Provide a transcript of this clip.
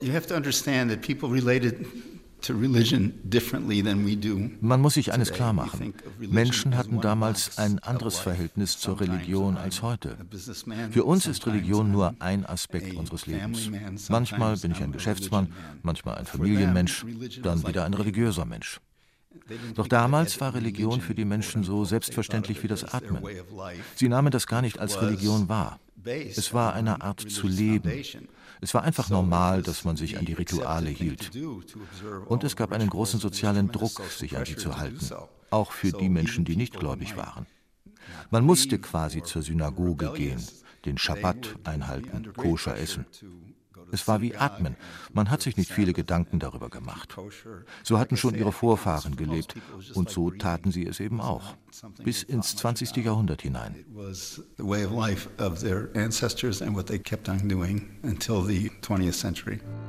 you have to understand that people related to religion differently than we do. Man muss sich eines klar machen. Menschen hatten damals ein anderes Verhältnis zur Religion als heute. Für uns ist Religion nur ein Aspekt unseres Lebens. Manchmal bin ich ein Geschäftsmann, manchmal ein Familienmensch, dann wieder ein religiöser Mensch. Doch damals war Religion für die Menschen so selbstverständlich wie das Atmen. Sie nahmen das gar nicht als Religion wahr. Es war eine Art zu leben. Es war einfach normal, dass man sich an die Rituale hielt. Und es gab einen großen sozialen Druck, sich an sie zu halten, auch für die Menschen, die nicht gläubig waren. Man musste quasi zur Synagoge gehen, den Schabbat einhalten, koscher essen. Es war wie Atmen. Man hat sich nicht viele Gedanken darüber gemacht. So hatten schon ihre Vorfahren gelebt und so taten sie es eben auch. Bis ins 20. Jahrhundert hinein. The way of life of their ancestors and what they kept on doing until the 20th century.